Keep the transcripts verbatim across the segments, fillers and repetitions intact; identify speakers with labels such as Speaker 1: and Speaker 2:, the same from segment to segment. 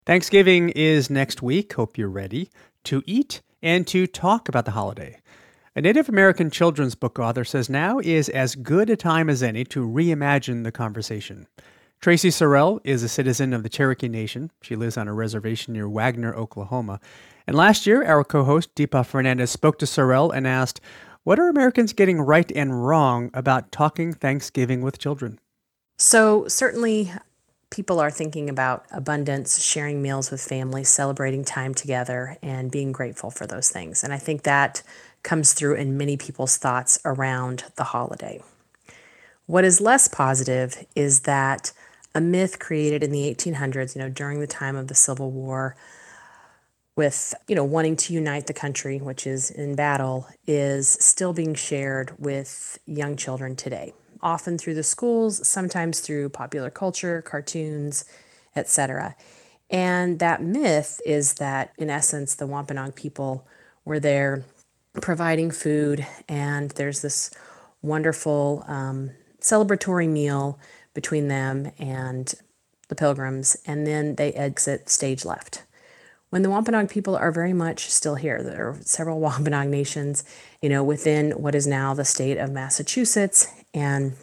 Speaker 1: Thanksgiving is next week. Hope you're ready to eat and to talk about the holiday. A Native American children's book author says now is as good a time as any to reimagine the conversation. Tracy Sorrell is a citizen of the Cherokee Nation. She lives on a reservation near Wagner, Oklahoma. And last year, our co-host Deepa Fernandez spoke to Sorrell and asked, what are Americans getting right and wrong about talking Thanksgiving with children?
Speaker 2: So certainly people are thinking about abundance, sharing meals with families, celebrating time together, and being grateful for those things. And I think that comes through in many people's thoughts around the holiday. What is less positive is that a myth created in the eighteen hundreds, you know, during the time of the Civil War, with, you know, wanting to unite the country, which is in battle, is still being shared with young children today, often through the schools, sometimes through popular culture, cartoons, et cetera. And that myth is that, in essence, the Wampanoag people were there providing food, and there's this wonderful um, celebratory meal between them and the Pilgrims, and then they exit stage left. When the Wampanoag people are very much still here. There are several Wampanoag nations, you know, within what is now the state of Massachusetts. And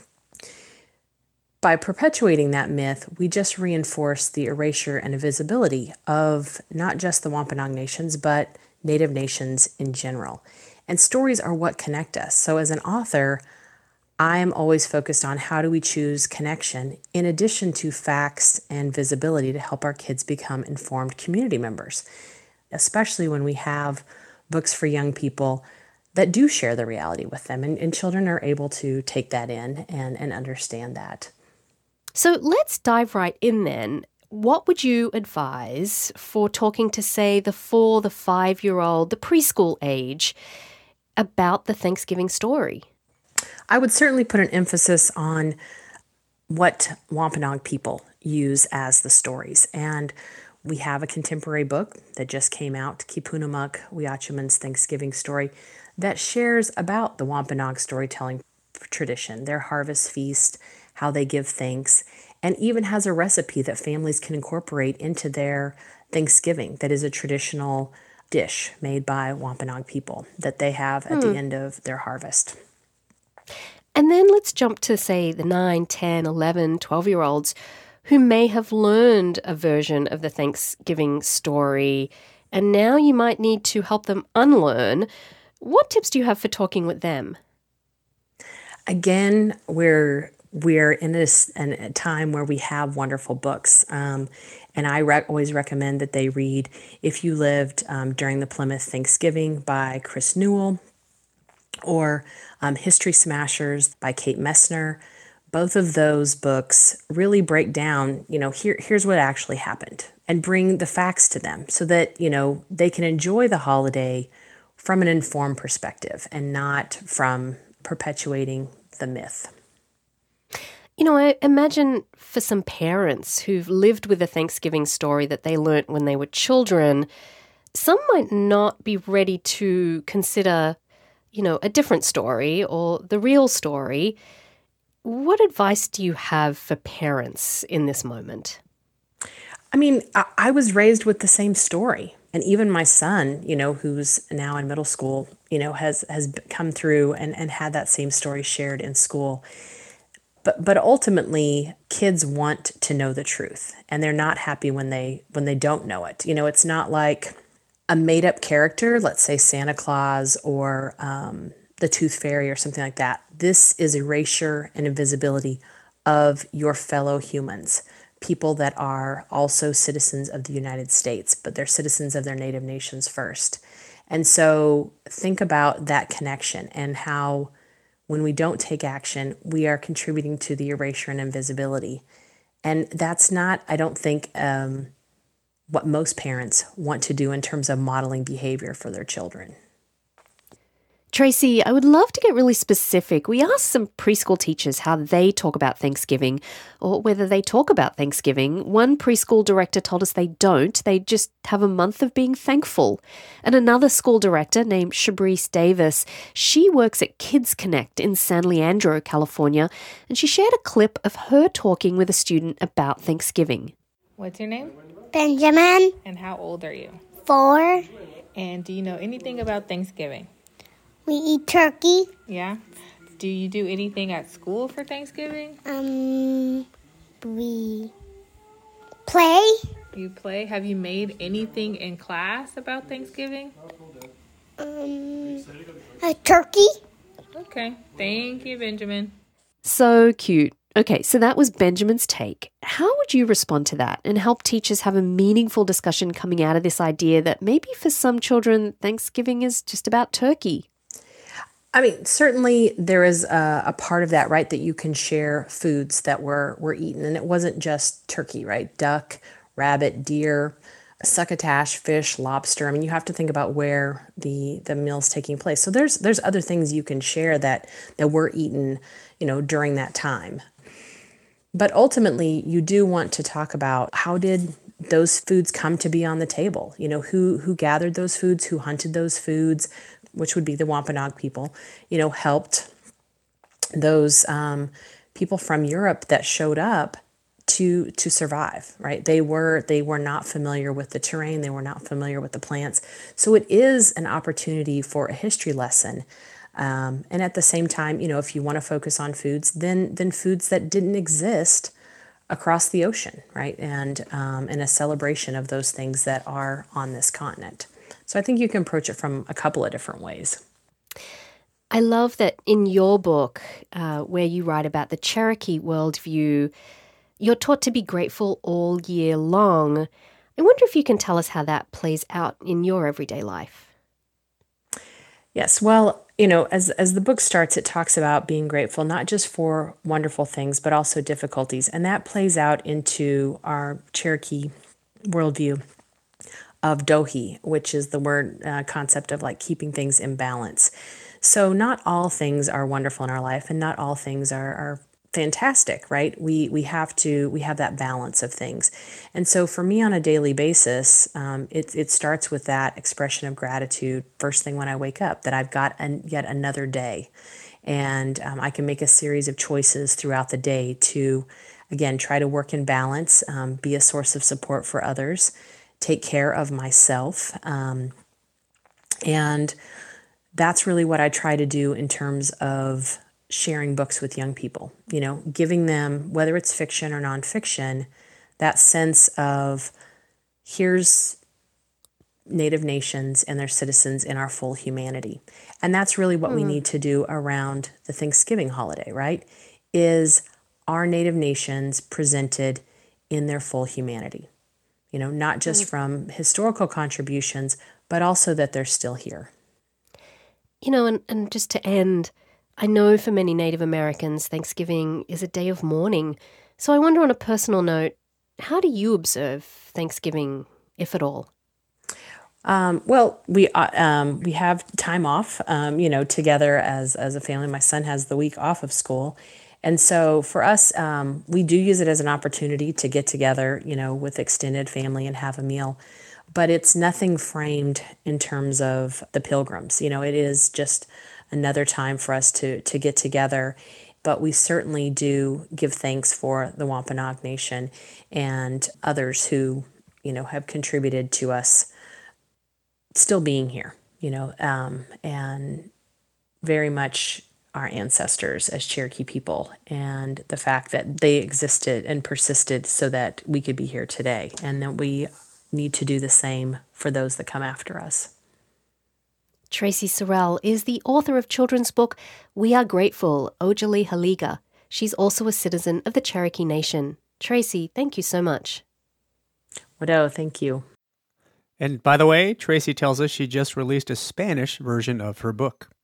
Speaker 2: by perpetuating that myth, we just reinforce the erasure and invisibility of not just the Wampanoag nations, but Native nations in general. And stories are what connect us. So as an author, I am always focused on how do we choose connection in addition to facts and visibility to help our kids become informed community members, especially when we have books for young people that do share the reality with them, and, and children are able to take that in and, and understand that.
Speaker 3: So let's dive right in then. What would you advise for talking to, say, the four, the five-year-old, the preschool age about the Thanksgiving story?
Speaker 2: I would certainly put an emphasis on what Wampanoag people use as the stories. And we have a contemporary book that just came out, Kipunamuk, Weeachaman's Thanksgiving Story, that shares about the Wampanoag storytelling tradition, their harvest feast, how they give thanks, and even has a recipe that families can incorporate into their Thanksgiving that is a traditional dish made by Wampanoag people that they have at
Speaker 3: Hmm.
Speaker 2: the end of their harvest.
Speaker 3: And then let's jump to, say, the nine, ten, eleven, twelve-year-olds who may have learned a version of the Thanksgiving story, and now you might need to help them unlearn. What tips do you have for talking with them?
Speaker 2: Again, we're we're in a, a time where we have wonderful books, um, and I re- always recommend that they read If You Lived um, During the Plymouth Thanksgiving by Chris Newell, or um, History Smashers by Kate Messner. Both of those books really break down, you know, here, here's what actually happened, and bring the facts to them so that, you know, they can enjoy the holiday from an informed perspective and not from perpetuating the myth.
Speaker 3: You know, I imagine for some parents who've lived with a Thanksgiving story that they learnt when they were children, some might not be ready to consider, you know, a different story or the real story. What advice do you have for parents in this moment?
Speaker 2: I mean, I, I was raised with the same story. And even my son, you know, who's now in middle school, you know, has has come through and, and had that same story shared in school. But but ultimately, kids want to know the truth, and they're not happy when they when they don't know it. You know, it's not like a made-up character, let's say Santa Claus or um, the Tooth Fairy or something like that. This is erasure and invisibility of your fellow humans, people that are also citizens of the United States, but they're citizens of their native nations first. And so think about that connection and how when we don't take action, we are contributing to the erasure and invisibility. And that's not, I don't think, um, what most parents want to do in terms of modeling behavior for their children.
Speaker 3: Tracy, I would love to get really specific. We asked some preschool teachers how they talk about Thanksgiving or whether they talk about Thanksgiving. One preschool director told us they don't. They just have a month of being thankful. And another school director named Shabrice Davis, she works at Kids Connect in San Leandro, California, and she shared a clip of her talking with a student about Thanksgiving.
Speaker 4: What's your name? Benjamin.
Speaker 5: And how old are you?
Speaker 4: Four.
Speaker 5: And do you know anything about Thanksgiving?
Speaker 4: We eat turkey.
Speaker 5: Yeah? Do you do anything at school for Thanksgiving?
Speaker 4: Um, we play.
Speaker 5: You play? Have you made anything in class about Thanksgiving?
Speaker 4: Um, a turkey.
Speaker 5: Okay. Thank you, Benjamin.
Speaker 3: So cute. Okay, so that was Benjamin's take. How would you respond to that and help teachers have a meaningful discussion coming out of this idea that maybe for some children, Thanksgiving is just about turkey?
Speaker 2: I mean, certainly there is a, a part of that, right, that you can share foods that were, were eaten. And it wasn't just turkey, right? Duck, rabbit, deer, succotash, fish, lobster. I mean, you have to think about where the, the meal's taking place. So there's there's other things you can share that, that were eaten, you know, during that time. But ultimately, you do want to talk about how did those foods come to be on the table? You know, who who gathered those foods, who hunted those foods, which would be the Wampanoag people, you know, helped those um, people from Europe that showed up to to survive, right? They were they were not familiar with the terrain, they were not familiar with the plants. So it is an opportunity for a history lesson. Um, and at the same time, you know, if you want to focus on foods, then then foods that didn't exist across the ocean, right? And um, and a celebration of those things that are on this continent. So I think you can approach it from a couple of different ways.
Speaker 3: I love that in your book, uh, where you write about the Cherokee worldview, you're taught to be grateful all year long. I wonder if you can tell us how that plays out in your everyday life.
Speaker 2: Yes, well, you know, as as the book starts, it talks about being grateful, not just for wonderful things, but also difficulties. And that plays out into our Cherokee worldview of dohi, which is the word uh, concept of like keeping things in balance. So not all things are wonderful in our life, and not all things are, are fantastic, right? We we have to we have that balance of things, and so for me on a daily basis, um, it it starts with that expression of gratitude first thing when I wake up that I've got an, yet another day, and um, I can make a series of choices throughout the day to, again, try to work in balance, um, be a source of support for others, take care of myself, um, and that's really what I try to do in terms of sharing books with young people, you know, giving them, whether it's fiction or nonfiction, that sense of here's Native nations and their citizens in our full humanity. And that's really what mm. we need to do around the Thanksgiving holiday, right? Is our Native nations presented in their full humanity, you know, not just mm. from historical contributions, but also that they're still here.
Speaker 3: You know, and, and just to end, I know for many Native Americans, Thanksgiving is a day of mourning. So I wonder on a personal note, how do you observe Thanksgiving, if at all?
Speaker 2: Um, well, we uh, um, we have time off, um, you know, together as as a family. My son has the week off of school. And so for us, um, we do use it as an opportunity to get together, you know, with extended family and have a meal. But it's nothing framed in terms of the pilgrims. You know, it is just another time for us to to get together. But we certainly do give thanks for the Wampanoag Nation and others who, you know, have contributed to us still being here, you know, um, and very much our ancestors as Cherokee people, and the fact that they existed and persisted so that we could be here today, and that we need to do the same for those that come after us.
Speaker 3: Tracy Sorrell is the author of children's book We Are Grateful, Ojali Haliga. She's also a citizen of the Cherokee Nation. Tracy, thank you so much.
Speaker 2: Wado, thank you.
Speaker 1: And by the way, Tracy tells us she just released a Spanish version of her book.